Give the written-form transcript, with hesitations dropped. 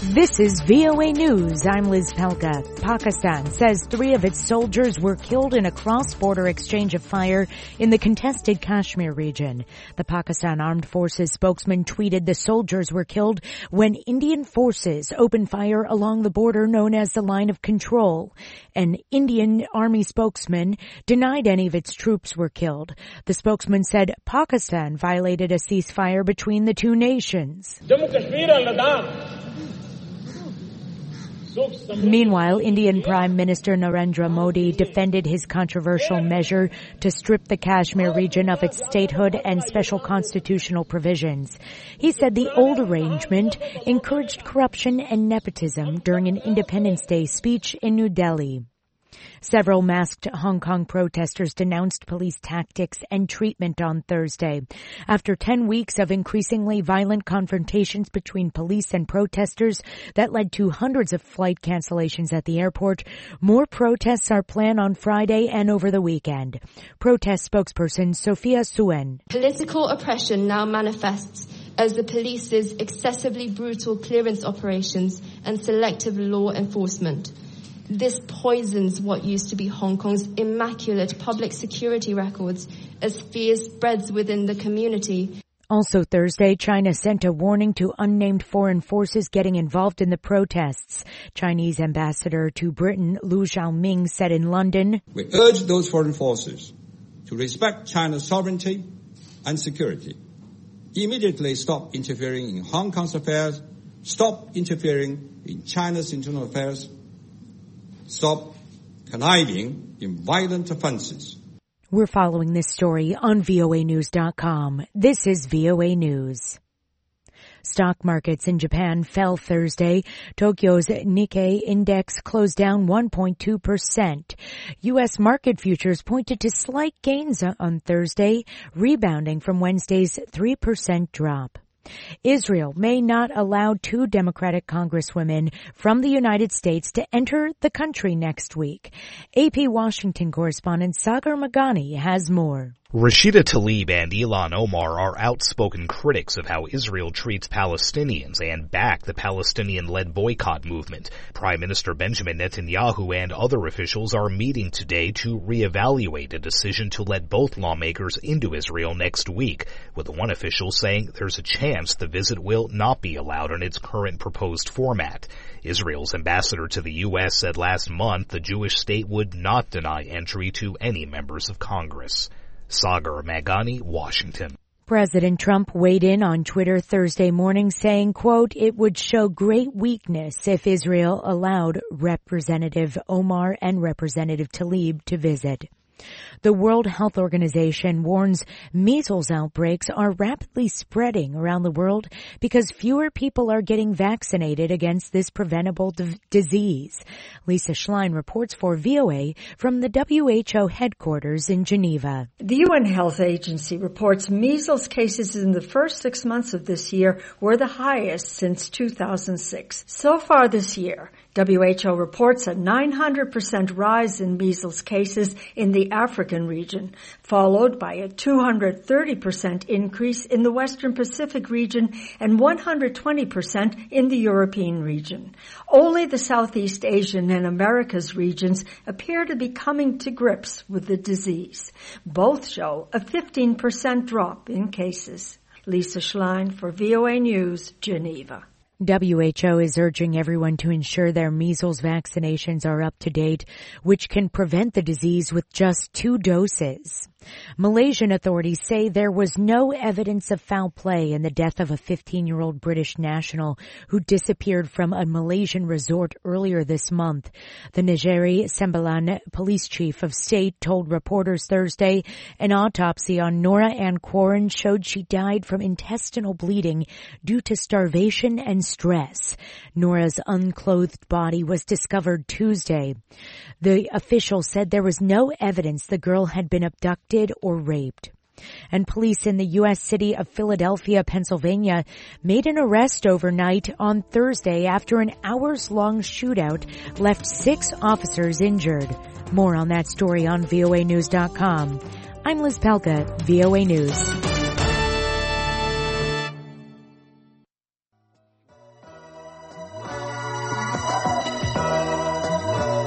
This is VOA News. I'm Liz Pelka. Pakistan says 3 of its soldiers were killed in a cross-border exchange of fire in the contested Kashmir region. The Pakistan Armed Forces spokesman tweeted the soldiers were killed when Indian forces opened fire along the border known as the Line of Control. An Indian army spokesman denied any of its troops were killed. The spokesman said Pakistan violated a ceasefire between the two nations. Meanwhile, Indian Prime Minister Narendra Modi defended his controversial measure to strip the Kashmir region of its statehood and special constitutional provisions. He said the old arrangement encouraged corruption and nepotism during an Independence Day speech in New Delhi. Several masked Hong Kong protesters denounced police tactics and treatment on Thursday. After 10 weeks of increasingly violent confrontations between police and protesters that led to hundreds of flight cancellations at the airport, more protests are planned on Friday and over the weekend. Protest spokesperson Sophia Suen. Political oppression now manifests as the police's excessively brutal clearance operations and selective law enforcement. This poisons what used to be Hong Kong's immaculate public security records as fear spreads within the community. Also Thursday, China sent a warning to unnamed foreign forces getting involved in the protests. Chinese ambassador to Britain, Lu Xiaoming, said in London, "We urge those foreign forces to respect China's sovereignty and security. Immediately stop interfering in Hong Kong's affairs, stop interfering in China's internal affairs, stop conniving in violent offenses." We're following this story on voanews.com. This is VOA News. Stock markets in Japan fell Thursday. Tokyo's Nikkei index closed down 1.2%. U.S. market futures pointed to slight gains on Thursday, rebounding from Wednesday's 3% drop. Israel may not allow 2 Democratic congresswomen from the United States to enter the country next week. AP Washington correspondent Sagar Meghani has more. Rashida Tlaib and Ilhan Omar are outspoken critics of how Israel treats Palestinians and back the Palestinian-led boycott movement. Prime Minister Benjamin Netanyahu and other officials are meeting today to reevaluate a decision to let both lawmakers into Israel next week, with one official saying there's a chance the visit will not be allowed in its current proposed format. Israel's ambassador to the U.S. said last month the Jewish state would not deny entry to any members of Congress. Sagar Meghani, Washington. President Trump weighed in on Twitter Thursday morning saying, quote, "It would show great weakness if Israel allowed Representative Omar and Representative Tlaib to visit." The World Health Organization warns measles outbreaks are rapidly spreading around the world because fewer people are getting vaccinated against this preventable disease. Lisa Schlein reports for VOA from the WHO headquarters in Geneva. The UN Health Agency reports measles cases in the first 6 months of this year were the highest since 2006. So far this year, WHO reports a 900% rise in measles cases in the African region, followed by a 230% increase in the Western Pacific region and 120% in the European region. Only the Southeast Asian and Americas regions appear to be coming to grips with the disease. Both show a 15% drop in cases. Lisa Schlein for VOA News, Geneva. WHO is urging everyone to ensure their measles vaccinations are up to date, which can prevent the disease with just 2 doses. Malaysian authorities say there was no evidence of foul play in the death of a 15-year-old British national who disappeared from a Malaysian resort earlier this month. The Negeri Sembilan police chief of state told reporters Thursday an autopsy on Nora Ann Quarren showed she died from intestinal bleeding due to starvation and stress. Nora's unclothed body was discovered Tuesday. The official said there was no evidence the girl had been abducted or raped. And police in the U.S. city of Philadelphia, Pennsylvania, made an arrest overnight on Thursday after an hours-long shootout left 6 officers injured. More on that story on voanews.com. I'm Liz Pelka, VOA News.